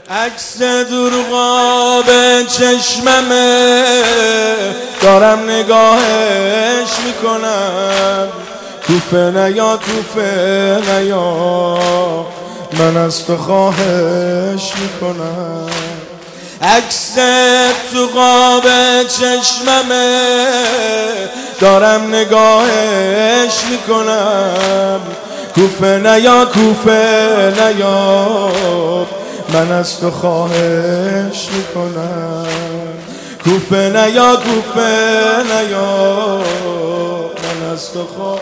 عکس دورقاب چشممه دارم نگاهش میکنم، کوفه نیا کوفه نیا من از تو خواهش میکنم. عکس تو قاب چشممه دارم نگاهش میکنم، کوفه نیا کوفه نیا من از تو خواهش میکنم. کوفه نیا کوفه نیا من از تو خواهش.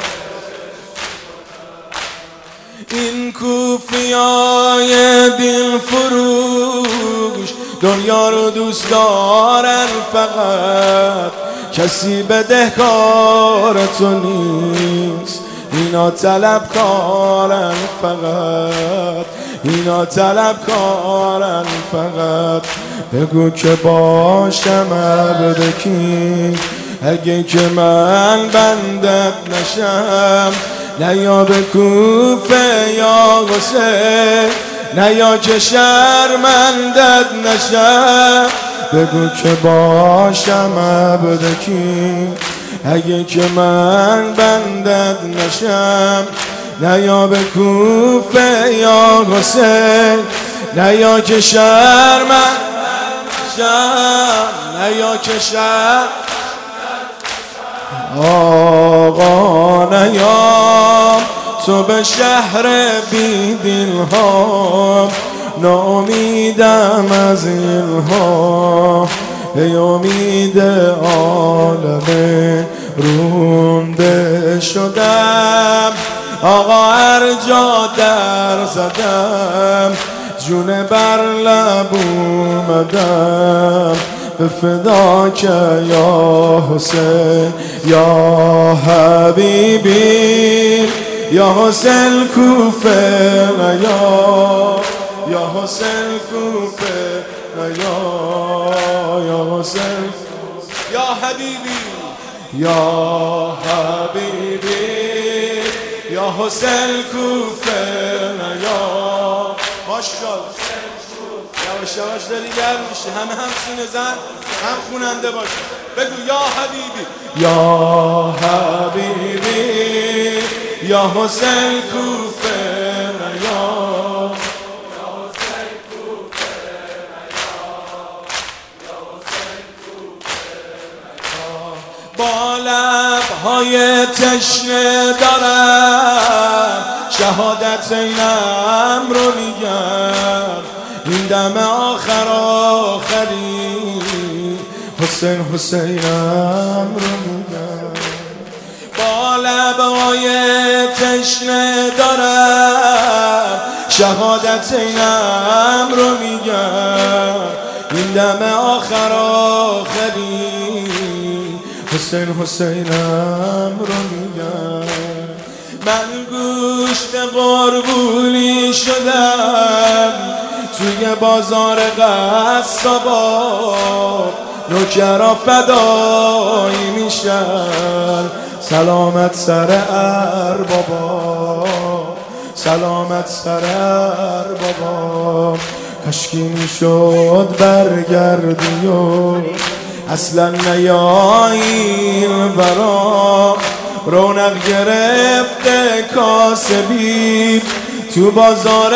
این کوفیای دل فروش دنیا رو دوست دارن، فقط کسی بدهکار تو نیست، اینا طلبکارن، فقط اینا طلبکارن. فقط بگو که باشم عبدکی، اگه که من بندت نشم، نیا به کوفه یا حسین، نیا که شرمندت نشم. بگو که باشم عبدکی، اگه که من بندت نشم، نیا به کوفه یا حسین، نیا که شرمندت نشم، نیا که شرمندت. آقا نیا تو به شهر بیدلها، ناامیدم از اینها، ای امید عالم رونده شدم. آقا هر جا در زدم جون بر لب اومدم، به فدا که یا حسین یا حبیبی، یا حسین کوفه نیا، یا حسین کوفه نیا، یا حسین یا حبیبی، یا حبیبی، یا حسین کوفه نیا. ماشاءالله یواش یواش داری گرم میشه، همه هم سینه زن هم خوننده باشه. بگو یا حبیبی یا حبیبی، یا حسین کوفه نیا، یا حسین کوفه نیا، یا حسین کوفه نیا. با لبهای تشنه دارم شهادت اینم رو میگم، این دم آخر آخری حسین حسینم رو میگم. با لبهای تشنه دارم شهادت اینم رو میگم، این دم آخر آخری حسین حسینم رو میگم. من گوشت قربونی شدم توی بازار قصابا، نوکرا فدایی میشن، سلامت سر اربابا، سلامت سر اربابا. کاشکی میشد برگردی و اصلا نیایی ورا، رونق گرفته کاسبی تو بازار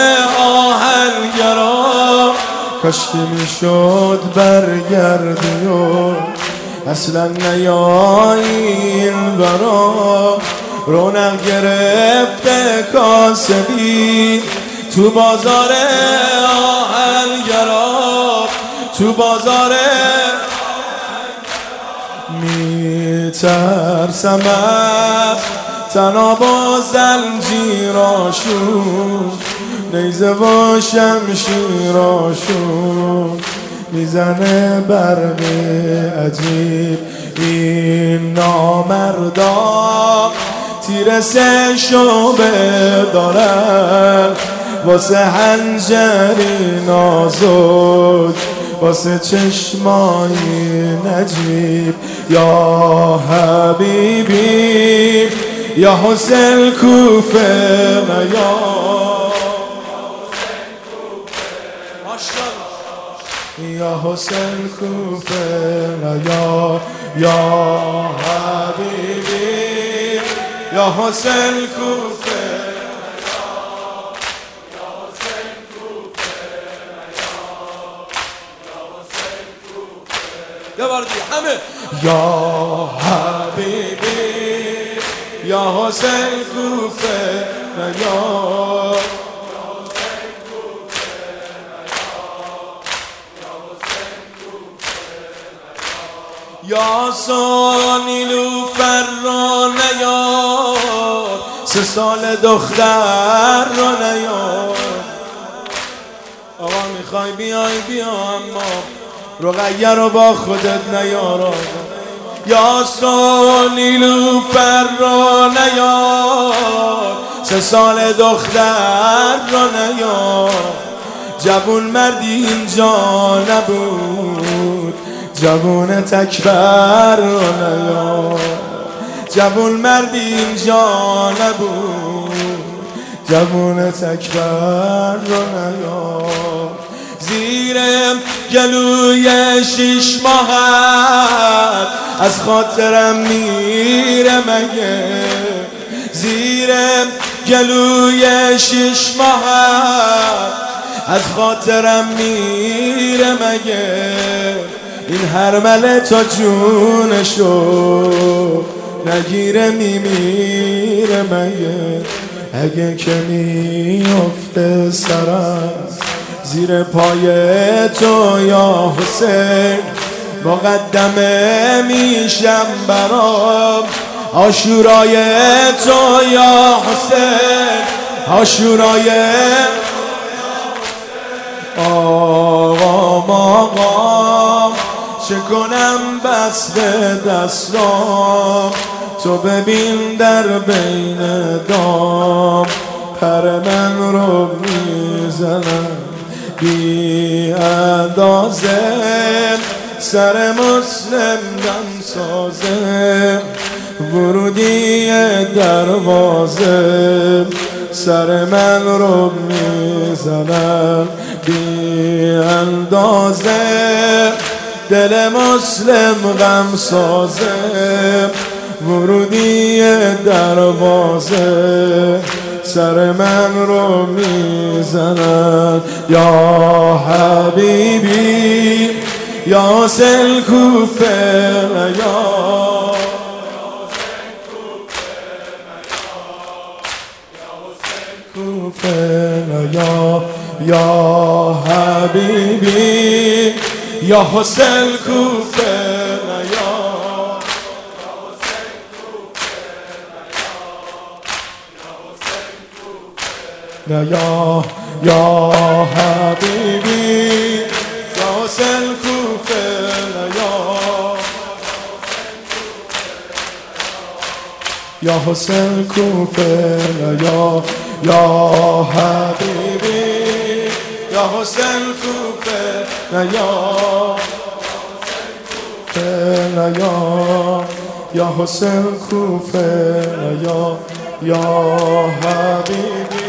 آهنگرا. کاشکی میشد برگردی و اصلا نیایی ورا، رونق گرفته کاسبی تو بازار آهنگرا، تو بازار میترسم از تناب و زنجیراشون، نیزه و شمشیراشون میزنه برق عجیب این نامردا، تیر سه شعبه دارن واسه حنجری نازک، واسه چشمای نجیب. یا حبیبی یا حسین کوفه نیا، یا حسین کوفه یا حبیبی یا حسین کوفه یه بار دیگه همه یا حبیبی یا حسین کوفه یا سانیلو فرانه یار 3 سال دختر رو نیار آقا میخوای بیای بیا اما رقیه رو با خودت نیار یا سانیلو فرانه یار 3 سال دختر رو نیار جوون مردی اینجا نبود جوون تکبر رو نیار جوون مردی اینجا نبود جوون تکبر رو نیار زیر گلوی 6 ماهت از خاطرم میره مگه زیر گلوی 6 ماهت از خاطرم میره مگه این هرمله تا جونشو نگیره میمیره مگه اگه که میفته سرم زیر پای تو یا حسین مقدمه میشم برام عاشورای تو یا حسین عاشورای آقا چه کنم بسته دستام تو ببین در بین دام پر من رو میزنم بی اندازه سر مسلم دم سازه ورودی دروازه سر من رو میزنم بی اندازه دل مسلم غم سازه ورودی دروازه سر من رو میزنن یا حبیبی یا حسین کوفه یا حبیبی یا حسین کوفه یا حبیبی یا حسین کوفه یا حسین کوفه یا حبیبی یا حسین کوفه یا حسین کوفه یا حبیبی